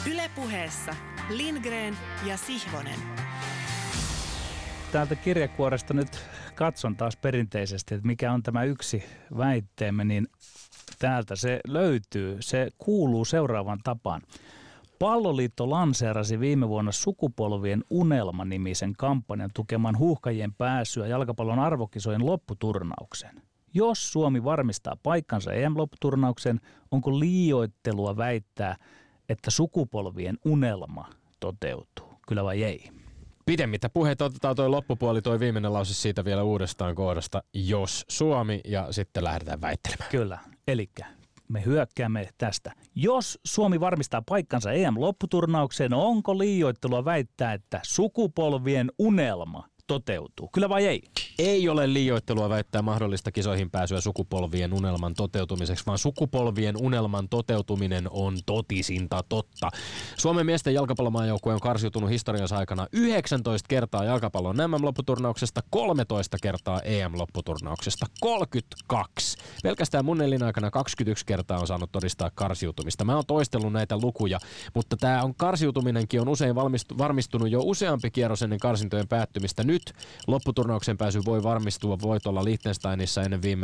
Yle Puheessa Lindgren ja Sihvonen. Täältä kirjekuoresta nyt katson taas perinteisesti, että mikä on tämä yksi väitteemme, niin täältä se löytyy. Se kuuluu seuraavan tapaan. Palloliitto lanseerasi viime vuonna Sukupolvien unelma-nimisen kampanjan tukemaan huuhkajien pääsyä jalkapallon arvokisojen lopputurnaukseen. Jos Suomi varmistaa paikkansa EM-lopputurnaukseen, onko liioittelua väittää, että sukupolvien unelma toteutuu? Kyllä vai ei? Pidemmittä puheita otetaan toi viimeinen lause siitä vielä uudestaan kohdasta, jos Suomi, ja sitten lähdetään väittelemään. Kyllä, elikkä me hyökkäämme tästä. Jos Suomi varmistaa paikkansa EM-lopputurnaukseen, onko liioittelua väittää, että sukupolvien unelma toteutuu? Kyllä vai ei? Ei ole liioittelua väittää mahdollista kisoihin pääsyä sukupolvien unelman toteutumiseksi, vaan sukupolvien unelman toteutuminen on totisinta totta. Suomen miesten jalkapallomaajoukkue on karsiutunut historiansa aikana 19 kertaa jalkapallon MM-lopputurnauksesta, 13 kertaa EM-lopputurnauksesta, 32. Pelkästään mun elinaikana 21 kertaa on saanut todistaa karsiutumista. Mä oon toistellut näitä lukuja, mutta tämä lopputurnauksen usein varmistunut jo useampi kierros ennen karsintojen päättymistä. Nyt lopputurnauksen pääsy voi varmistua voitolla Liechtensteinista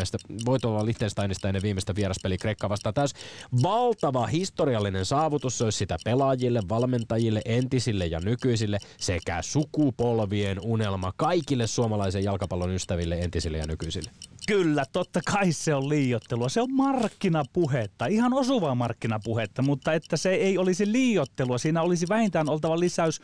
ennen viimeistä vieraspeliä Kreikkaa vastaan. Tämä valtava historiallinen saavutus, se olisi sitä pelaajille, valmentajille, entisille ja nykyisille sekä sukupolvien unelma kaikille suomalaisen jalkapallon ystäville, entisille ja nykyisille. Kyllä, totta kai se on liioittelua. Se on markkinapuhetta, ihan osuvaa markkinapuhetta, mutta että se ei olisi liioittelua. Siinä olisi vähintään oltava lisäys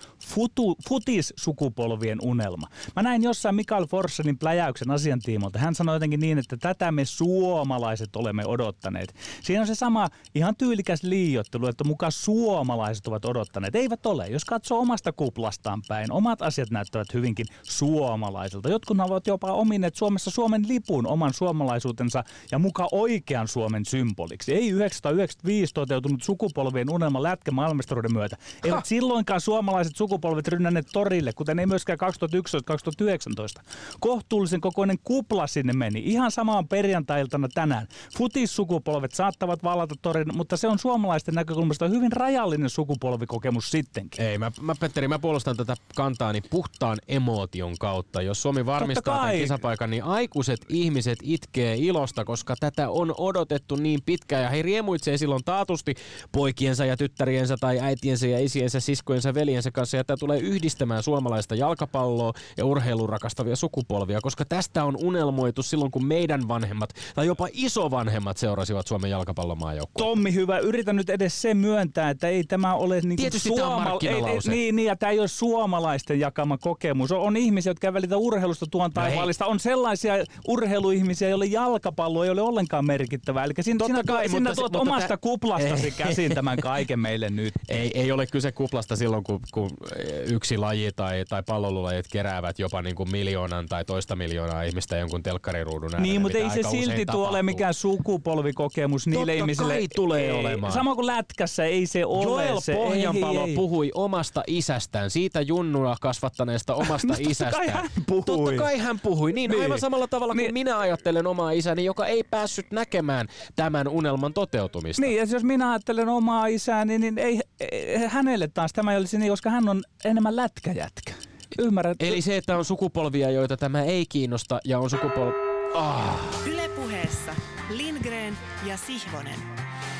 futis-sukupolvien unelma. Mä näin jossain Mikael Forssenin pläjäyksen asian tiimoilta. Hän sanoi jotenkin niin, että tätä me suomalaiset olemme odottaneet. Siinä on se sama ihan tyylikäs liioittelu, että mukaan suomalaiset ovat odottaneet. Eivät ole. Jos katsoo omasta kuplastaan päin, omat asiat näyttävät hyvinkin suomalaisilta. Jotkut ovat jopa omineet Suomessa Suomen lipun oman suomalaisuutensa ja muka oikean Suomen symboliksi. Ei 1995 toteutunut sukupolvien unelma lätkämaailmanmestaruuden myötä. Eivät silloinkaan suomalaiset sukupolvet rynnänneet torille, kuten ei myöskään 2011-2019. Kohtuullisen kokoinen kupla sinne meni. Ihan samaan perjantai-iltana tänään. Futissukupolvet saattavat vallata torin, mutta se on suomalaisten näkökulmasta hyvin rajallinen sukupolvikokemus sittenkin. Ei, Petteri, mä puolustan tätä kantaani puhtaan emootion kautta. Jos Suomi varmistaa tämän kisapaikan, niin aikuiset ihmiset itkee ilosta, koska tätä on odotettu niin pitkään ja he riemuitsee silloin taatusti poikiensa ja tyttäriensä tai äitiensä ja isiensä, siskojensa, veljensä kanssa ja tämä tulee yhdistämään suomalaista jalkapalloa ja urheilun rakastavia sukupolvia, koska tästä on unelmoitu silloin, kun meidän vanhemmat tai jopa isovanhemmat seurasivat Suomen jalkapallomaajoukkuetta. Tommi, hyvä, yritän nyt edes sen myöntää, että ei tämä ole niinku tietysti tämä on markkinalause. Niin, ja tämä ei ole suomalaisten jakama kokemus. On ihmisiä, jotka ei välitä urheilusta tuon taivaalista. On sellaisia urheiluihmisiä, joille jalkapallo ei ole ollenkaan merkittävää. Eli sinä tuot omasta kuplastasi käsin tämän kaiken meille nyt. Ei ole kyse kuplasta silloin, kun yksi laji tai pallolulajit keräävät jopa niin kuin 1 000 000 tai 2 miljoonaa ihmistä jonkun telkkariruudun ääreen. Niin, mutta ei se silti ole mikään sukupolvikokemus niille ihmisille. Totta kai tulee olemaan. Sama kuin lätkässä, ei se ole. Joel Pohjanpalo puhui omasta isästään, siitä junnuna kasvattaneesta omasta isästään. Totta kai hän puhui. Niin. Aivan samalla tavalla kuin minä ajattelen omaa isäni, joka ei päässyt näkemään tämän unelman toteutumista. Niin, ja jos minä ajattelen omaa isääni, niin ei hänelle taas tämä ei olisi niin, koska hän on enemmän lätkäjätkä. Ymmärrät? Eli se, että on sukupolvia, joita tämä ei kiinnosta ja on Yle Puheessa Lindgren ja Sihvonen.